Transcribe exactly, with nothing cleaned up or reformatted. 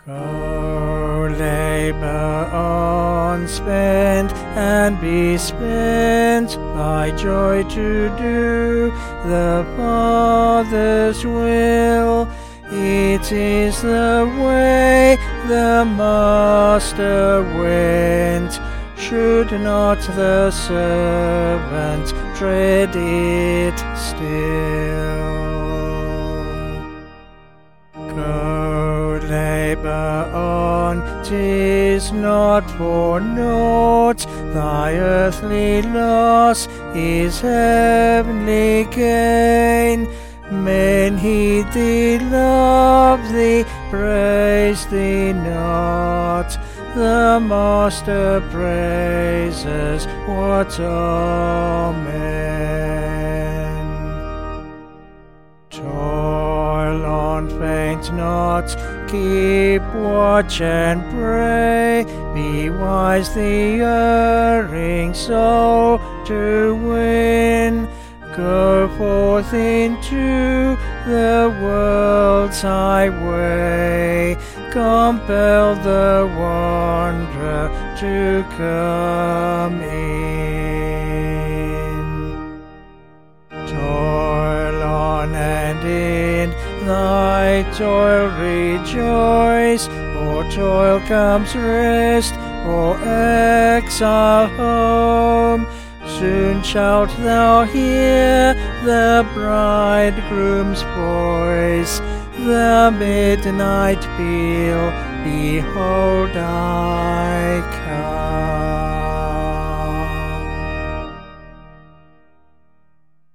Go labor on, spend and be spent thy joy to do the Father's will. It is the way the Master went. Should not the servant tread it still? Go labor on, 'tis not for naught. Thy earthly loss is heavenly gain. Men heed thee, love thee, praise thee not. The Master praises, what amen. Toil on, faint not, keep watch and pray. Be wise the erring soul to win. Go forth into the world's highway. Compel the wanderer to come in. Toil on and in thy toil rejoice. For toil comes rest, for exile home. Soon shalt thou hear the bridegroom's voice, the midnight peal, behold I come.